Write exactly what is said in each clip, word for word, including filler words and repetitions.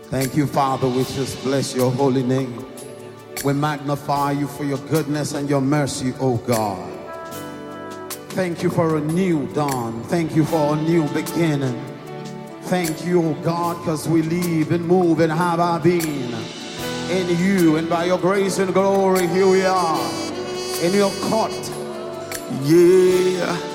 Thank you, Father. We just bless your holy name. We magnify you for your goodness and your mercy, oh God. Thank you for a new dawn. Thank you for a new beginning. Thank you, oh God, because we live and move and have our being in you. And by your grace and glory, here we are in your court. Yeah.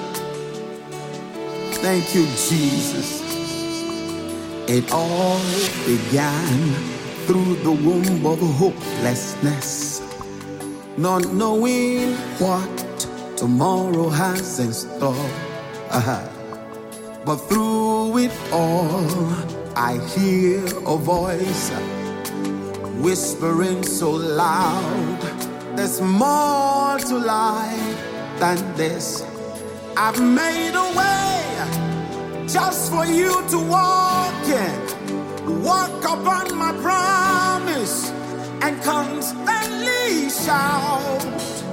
Thank you, Jesus. It all began through the womb of hopelessness, not knowing what tomorrow has in store. Uh-huh. But through it all, I hear a voice whispering so loud, there's more to life than this. I've made a way just for you to walk in. Walk upon my promise and constantly shout.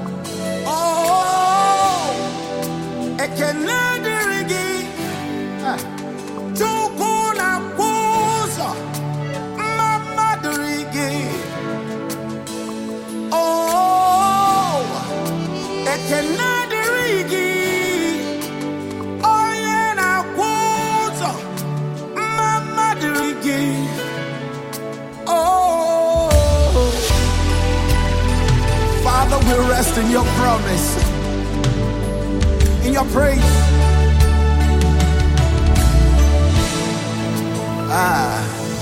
Oh, ekenedirigi, tukuna kuza, mamadirigi. Oh, ekenedirigi. Oh, Father, we rest in your promise, in your praise. Ah,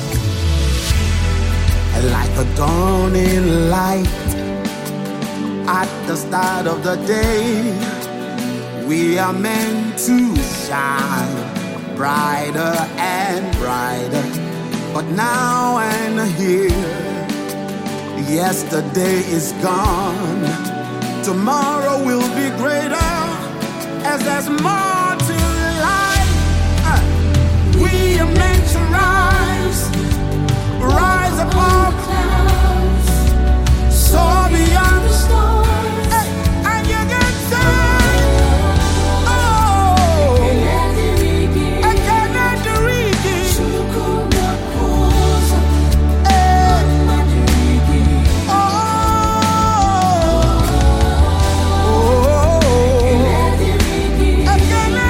like a dawning light at the start of the day, we are meant to shine brighter and brighter. But now and here, yesterday is gone. Tomorrow will be greater as there's more to life. Uh, we are meant to rise, rise above clouds, soar beyond the storms, hey, and you can say, again.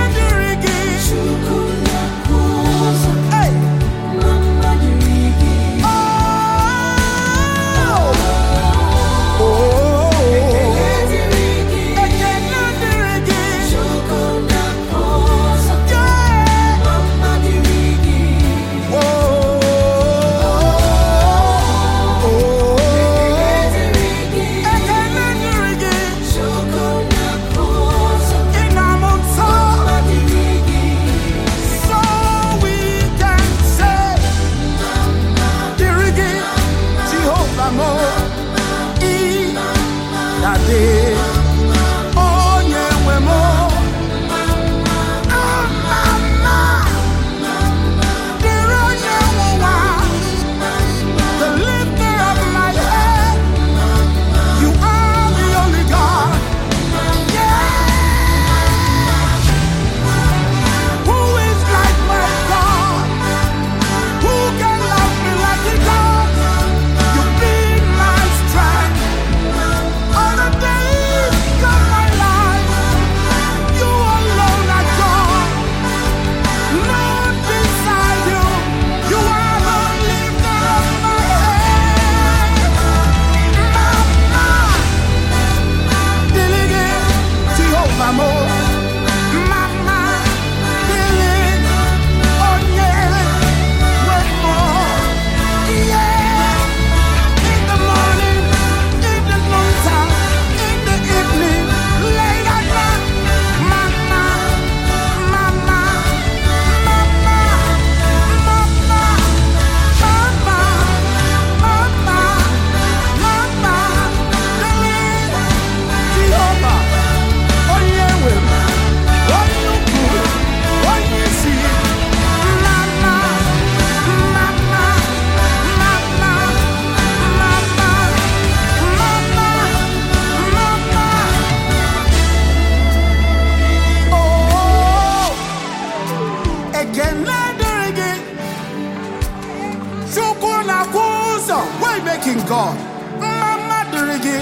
working God. Mama Dirigi.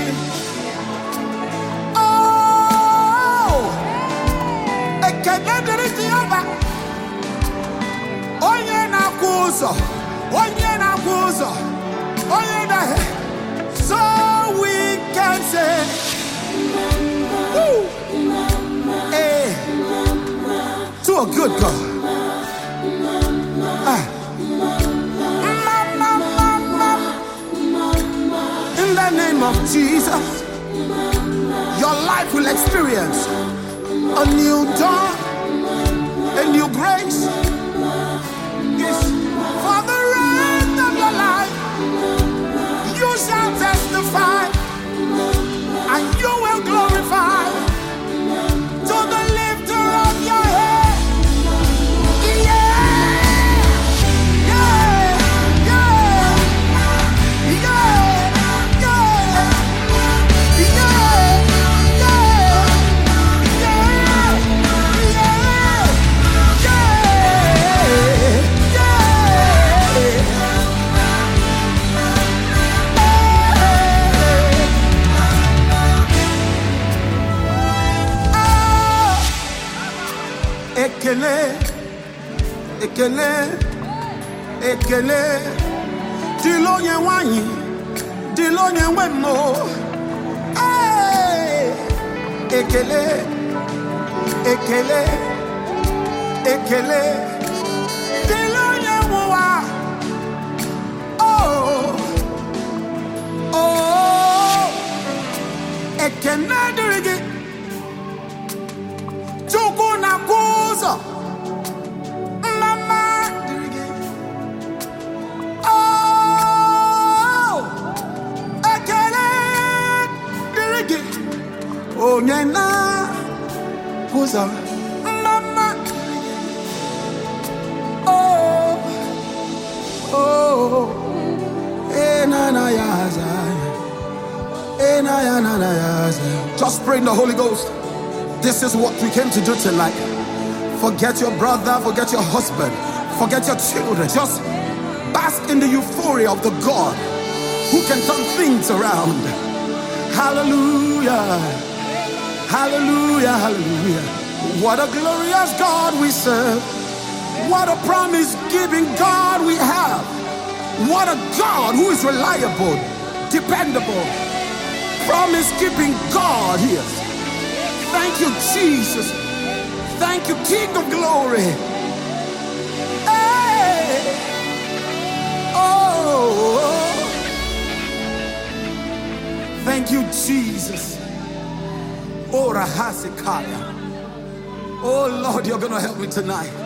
Oh, Ekene Dirigi Aba. Onye na kuzo, onye na kuzo, onye na. So we can say, woo, hey, to a good God. Ah. In the name of Jesus, your life will experience a new dawn, a new grace. Yes, for the rest of your life, you shall testify and you will glorify to the lifter of your head. Yeah, yeah, yeah, yeah. Ekele, ekele, ekele, dilo nye wanyi, dilo nye wemo. Ekele, ekele, ekele, dilo nye wa. Oh, oh, ekele dirigi. Chuku na kuzo, mama dirigi. Oh, ekele dirigi. Oh, nyena kuzo, mama dirigi. Oh, oh, eh na na yaza, eh na ya na na yaza. Just pray in the Holy Ghost. This is what we came to do tonight. Forget your brother, forget your husband, forget your children. Just bask in the euphoria of the God who can turn things around. Hallelujah. Hallelujah. Hallelujah. What a glorious God we serve. What a promise-giving God we have. What a God who is reliable, dependable, promise-keeping God he is. Thank you, Jesus. Thank you, King of Glory. Hey. Oh. Thank you, Jesus. Oh, Rahasikaya. Oh, Lord, you're going to help me tonight.